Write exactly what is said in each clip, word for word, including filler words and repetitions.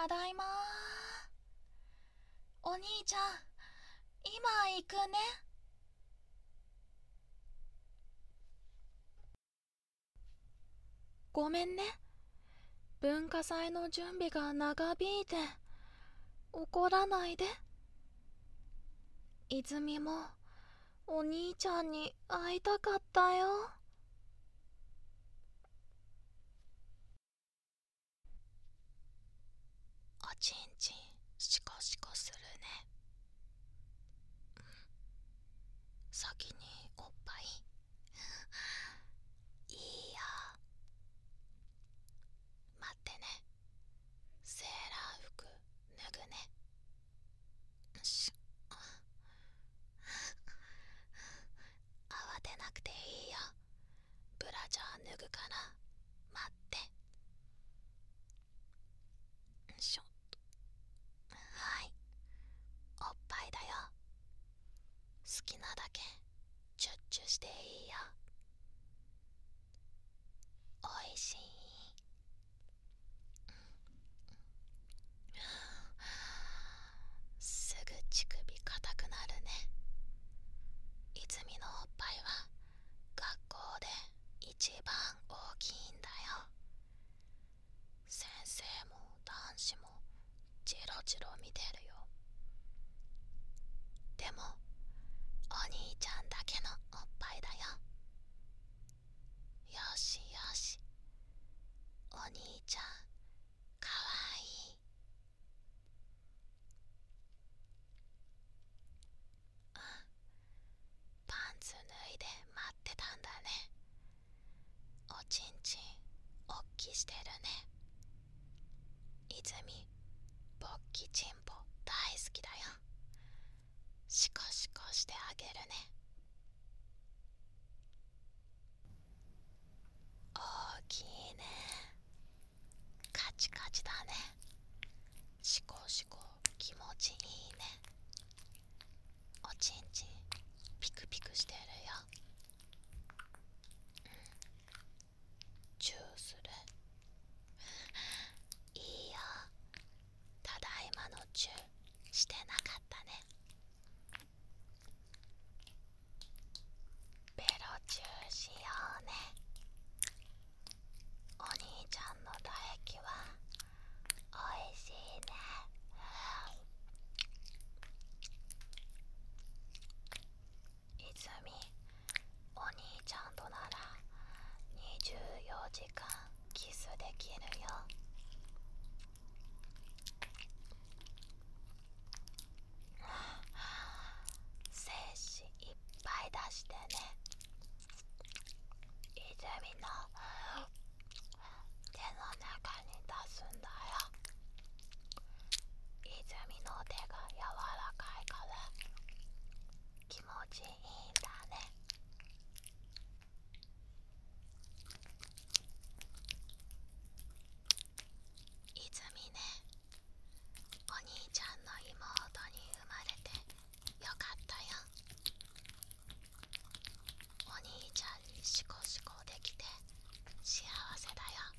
ただいま。お兄ちゃん、今行くね。ごめんね。文化祭の準備が長引いて。怒らないで。泉もお兄ちゃんに会いたかったよ。おちんちんシコシコするね。先におっぱいいいよ。待ってね。セーラー服脱ぐね。し慌てなくていいよ。ブラジャー脱ぐから待って。しょはい、おっぱいだよ。好きなだけチュッチュしていいよ。おいしい。すぐ乳首硬くなるね。泉のおっぱいは学校で一番大きいんだよ。先生も男子もジロジロ見てるよ。でもお兄ちゃんだけのおっぱいだよ。よしよし、お兄ちゃんかわいい。パンツ脱いで待ってたんだね。おちんちんおっきしてるね。泉、ぼっきちんぽ大好きだよ。シコシコしてあげるね。大きいね。カチカチだね。シコシコ気持ちいいね。おちんちんピクピクしてるよ。うん、チューする。いいよ。ただいまのチューしてなかったね。ベロチューしようね。お兄ちゃんの唾液はおいしいね。泉、お兄ちゃんとならにじゅうよじかんキスできるよ。精子いっぱい出してね。泉の手の中に出すんだよ。泉の手が柔らかいから気持ちいいんだね。泉ね、お兄ちゃんの妹に生まれてよかったよ。お兄ちゃんにシコシコできて幸せだよ。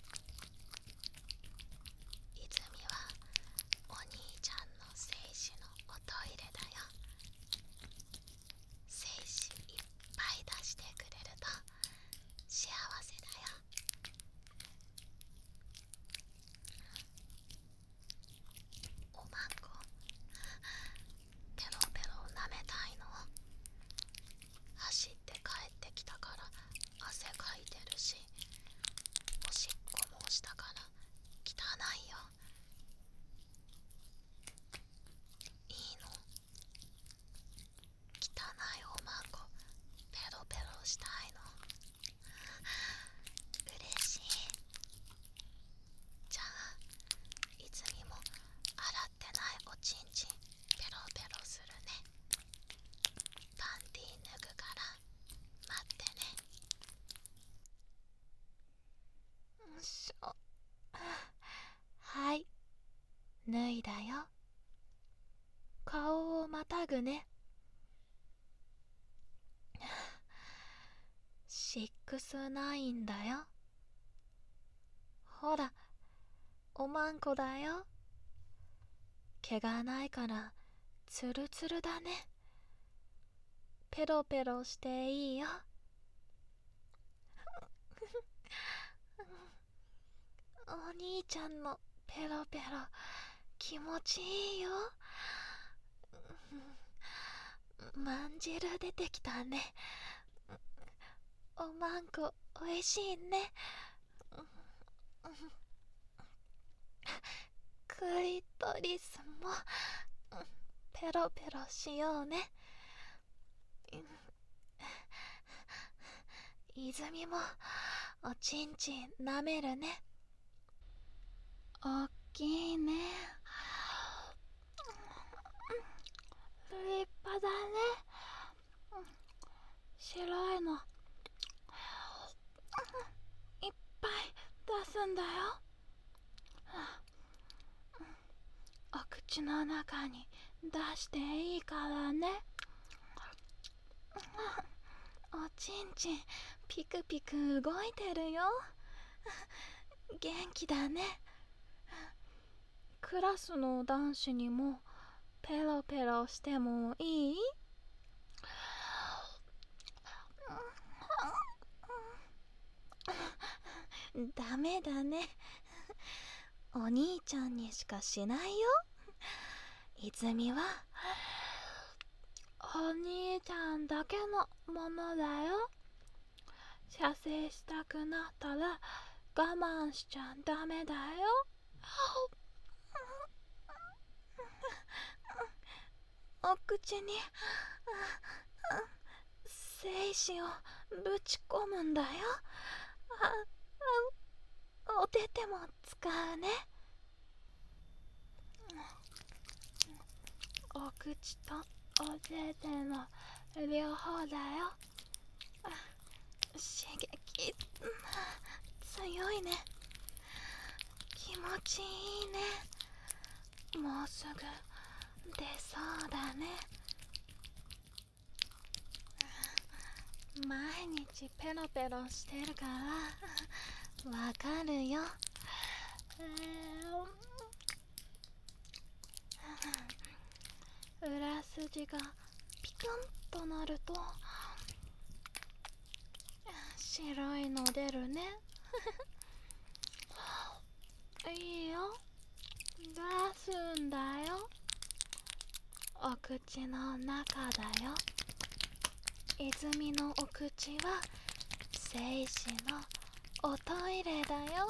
泉はお兄ちゃんの精子のおトイレだよ。精子いっぱい出してくれると幸せだよ。おまんこペロペロ舐めたいの？走って帰ってきたから汗かいてるし、おしっこもしたから汚いよ。いいの？汚いおまんこペロペロしたいの？嬉しい。じゃあ泉も洗ってないおちんちんペロペロするね。パンティー脱ぐから待ってね。よいしょ。はい、脱いだよ。顔をまたぐね。シックスナインだよ。ほら、おまんこだよ。 毛がないからツルツルだね。ペロペロしていいよ。お兄ちゃんのペロペロ気持ちいいよ。まんじる出てきたね。おまんこおいしいね。クリトリスもペロペロしようね。泉もおちんちんなめるね。おっきいね。立派だね。白いのいっぱい出すんだよ。お口の中に出していいからね。おちんちんピクピク動いてるよ。元気だね。クラスの男子にもペロペロしてもいい？ダメだね。お兄ちゃんにしかしないよ。泉はお兄ちゃんだけのものだよ。射精したくなったら我慢しちゃダメだよ。お口に精子をぶち込むんだよ。あ、お手手も使うね。お口とお手手の両方だよ。刺激強いね。気持ちいいね。もうすぐ出そうだね。毎日ペロペロしてるからわかるよ。裏筋がピクンとなると白いの出るね。いいよ、出すんだよ。お口の中だよ。泉のお口は精子のおトイレだよ。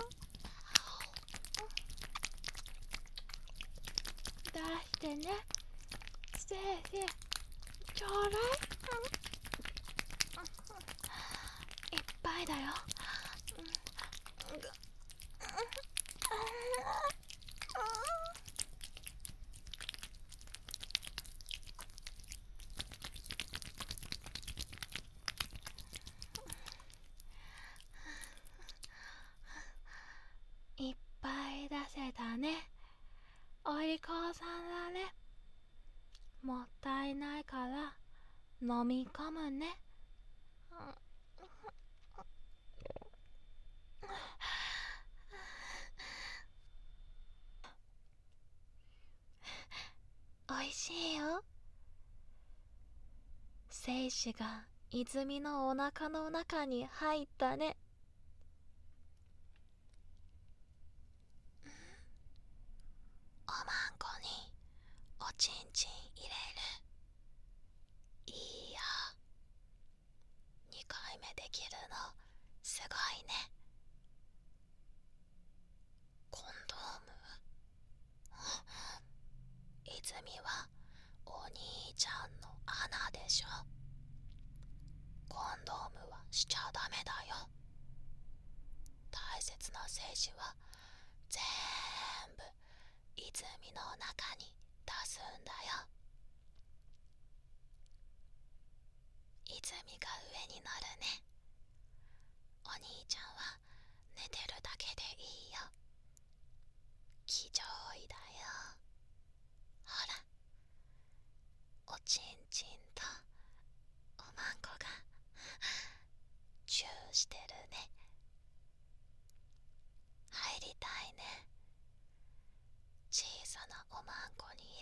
出してね。精子ちょうだい。いっぱいだよ。いっぱい出せたね。お利口さんだね。もったいないから飲み込むね。おいしいよ。精子が泉のお腹の中に入ったね。おまんこにおちんちん入れる。いいよ。にかいめできるのすごいね。コンドーム？泉はお兄ちゃんの穴でしょ。コンドームはしちゃダメだよ。大切な精子は全部泉の中に出すんだよ。泉が上になるね。お兄ちゃんは寝てるだけでいいよ。気丈いだよ。ほら、おちんちんとおまんこがチューしてるね。入りたいね。小さなおまんこに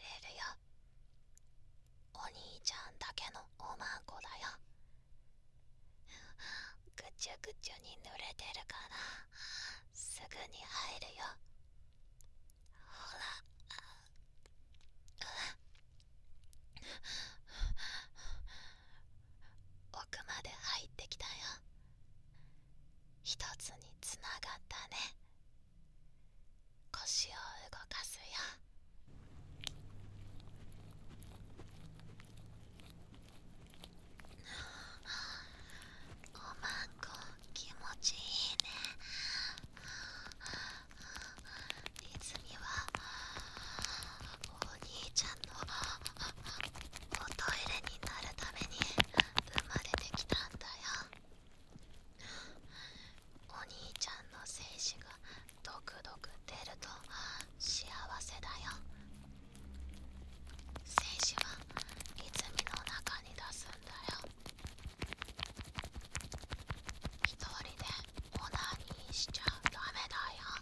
ちゅに濡れてるからすぐに入るよ。ほら。奥まで入ってきたよ。一つにつながったね。腰を動かすよ。おまんこ気持ちいいね。泉はお兄ちゃんのおトイレになるために生まれてきたんだよ。お兄ちゃんの精子がドクドク出ると幸せだよ。精子は泉の中に出すんだよ。一人でオナニーしちゃダメだよ。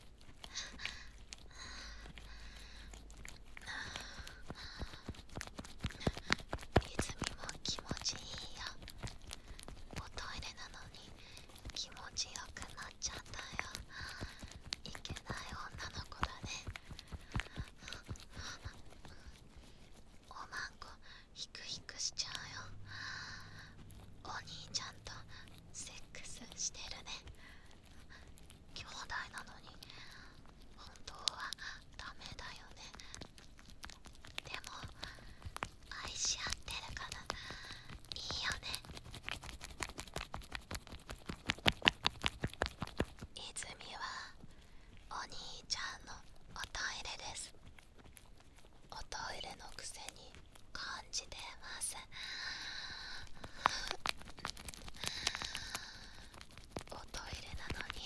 泉も気持ちいいよ。おトイレなのに気持ちよくなっちゃったよ。いけない女の子だね。おまんこヒクヒクしちゃうよ。お兄ちゃんとセックスしてるね。兄弟なのに本当はダメだよね。でも愛し合ってるからいいよね。泉はお兄ちゃんのおトイレです。おトイレのくせに感じてます。おトイレなのに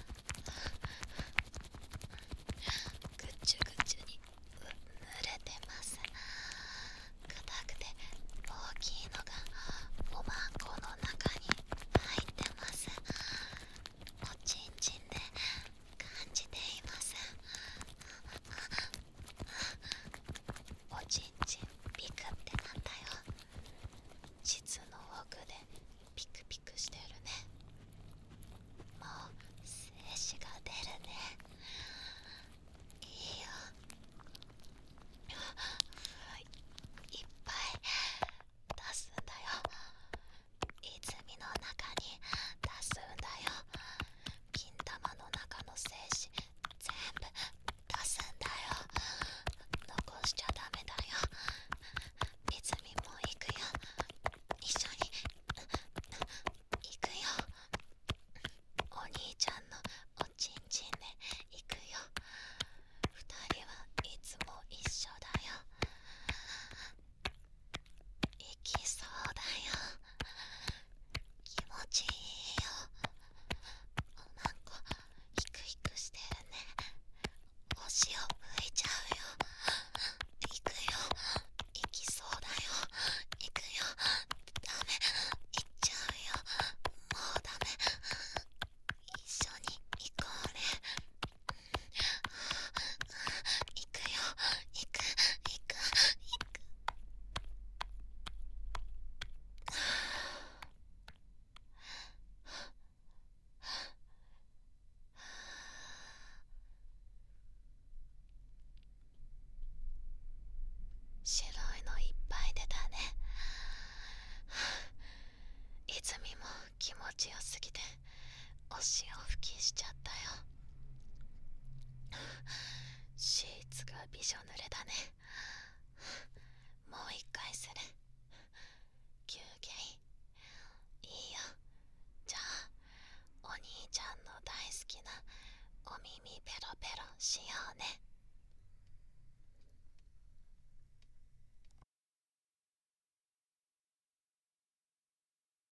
ぐちゅぐちゅに濡れてます。硬くて大きいのがおまんこの中に入ってます。おちんちんで感じています。おちんちんピクってなったよ。膣の奥でピクピクしてるね。もう精子が出るね。いいよ。いっぱい出すんだよ。泉の中に出すんだよ。金玉の中の精子全部出すんだよ。残しちゃダメだよ。泉も行くよ。一緒に行くよ。お兄ちゃんのおちんちんで行くよ。二人はいつも一緒だよ。行きそうだよ。気持ちいいよ。おまんこヒクヒクしてるね。お塩拭いちゃうよ。行くよ。行きそうだよ。行くよ。ダメ。行っちゃうよ。もうダメ。一緒に行こうね。行くよ。行く。行く。行く。白いのいっぱい出たね。泉も気持ちよすぎてお塩吹きしちゃったよ。シーツがびしょ濡れだね。もう一回する。休憩いいよ。じゃあお兄ちゃんの大好きなお耳ペロペロしようね。